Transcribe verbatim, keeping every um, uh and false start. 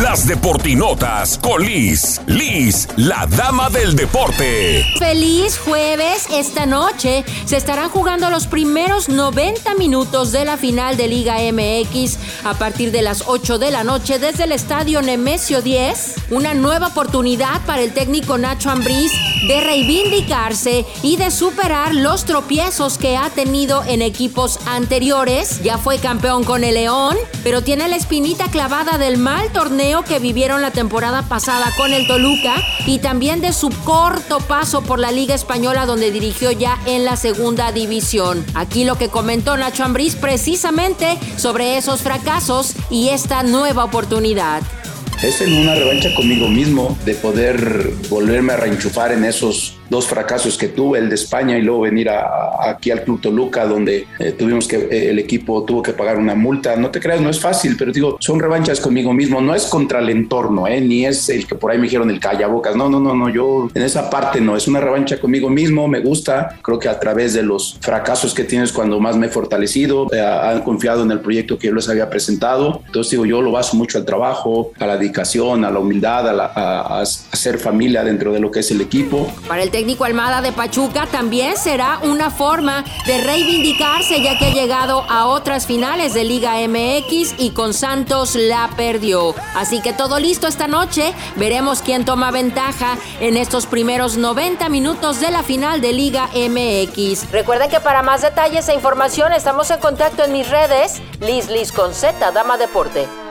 Las Deportinotas con Liz. Liz, la dama del deporte. Feliz jueves. Esta noche se estarán jugando los primeros noventa minutos de la final de Liga M X a partir de las ocho de la noche desde el estadio Nemesio diez. Una nueva oportunidad para el técnico Nacho Ambriz de reivindicarse y de superar los tropiezos que ha tenido en equipos anteriores. Ya fue campeón con el León, pero tiene la espinita clavada del mal torneo que vivieron la temporada pasada con el Toluca y también de su corto paso por la Liga Española, donde dirigió ya en la segunda división. Aquí lo que comentó Nacho Ambriz precisamente sobre esos fracasos y esta nueva oportunidad. Es en una revancha conmigo mismo de poder volverme a reenchufar en esos dos fracasos que tuve, el de España y luego venir a, a, aquí al Club Toluca, donde eh, tuvimos que, eh, el equipo tuvo que pagar una multa. No te creas, no es fácil, pero digo, son revanchas conmigo mismo, no es contra el entorno, eh, ni es el que por ahí me dijeron el callabocas, no, no, no, no, yo en esa parte no, es una revancha conmigo mismo, me gusta, creo que a través de los fracasos que tienes cuando más me he fortalecido, eh, han confiado en el proyecto que yo les había presentado, entonces digo, yo lo baso mucho al trabajo, a la dedicación, a la humildad, a, la, a, a ser familia dentro de lo que es el equipo. Para el técnico Almada de Pachuca también será una forma de reivindicarse, ya que ha llegado a otras finales de Liga M X y con Santos la perdió. Así que todo listo esta noche, veremos quién toma ventaja en estos primeros noventa minutos de la final de Liga M X. Recuerden que para más detalles e información estamos en contacto en mis redes, Liz Liz con Z, Dama Deporte.